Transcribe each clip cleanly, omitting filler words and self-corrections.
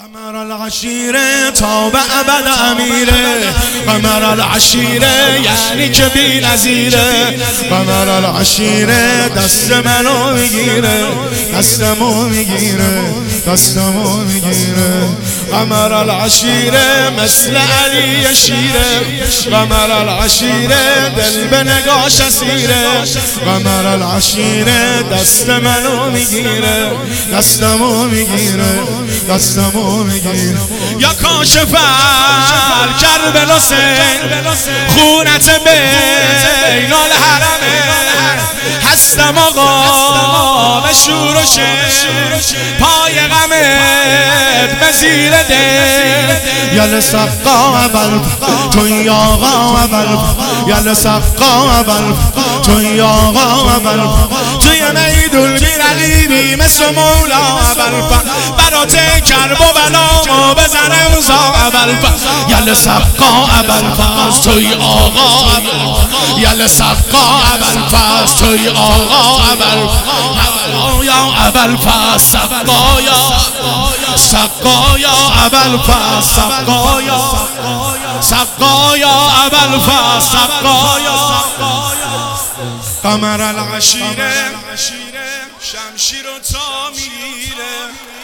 قمر العشیره تا به ابد امیره، قمر العشیره یعنی که بی نظیره. قمر العشیره دست منو میگیره، دستمو میگیره، دستمو میگیره. قمر العشیره مثل علی شیره، قمر العشیره دل به نگاش اسیره. قمر العشیره دست منو میگیره، دستمو میگیره، دستمو میگیره. یا کاشف کربلا سین خونت بین الحرمه، هستم آقا به شور و شر، پای غمت به زیر دل. یل سقا اول توی آقا اول، یل سقا اول توی آقا اول، توی میدون بیرقیبی مثل مولا اول، برات کرب و بلامو بزنم زا اول. یل سقا اول پس توی آقا اول، یل سقا اول پس توی آقا اول، یا اول پس سقایا، سقایا اول پس سقایا، سقایا اول پس سقایا. قمر العشیره شمشیر و تا میگیره،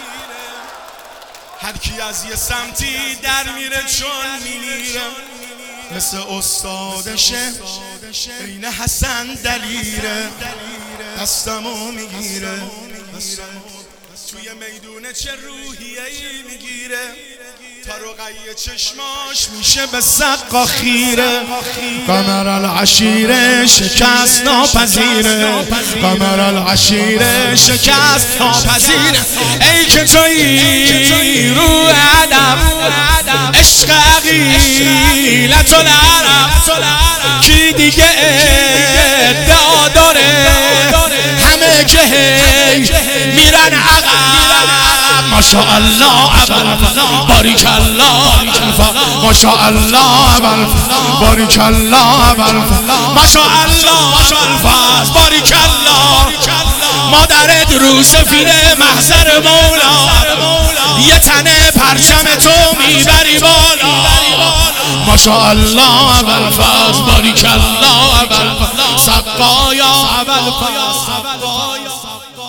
هر کی از یه سمتی در میره چون میمیره. مثل استادشه عین حسن دلیره، دستمو میگیره، توی میدونه چه روحیه‌ای میگیره، تا رقیه چشماش میشه به سقا خیره. قمر العشیره شکست ناپذیره، قمر العشیره شکست ناپذیره. ای که تویی رو ادب عشق عقیلت العرب، کی دیگه ادعا داره همه که میرن عقب. ماشاءالله اول باریک الله، ماشاءالله اول باریک الله اول، ماشاءالله اول باریک الله. مادرت رو سفینه محضر مولا، یه تنه پرچم تو میبری بالا. ماشاءالله اول باریک الله اول، سقایا اول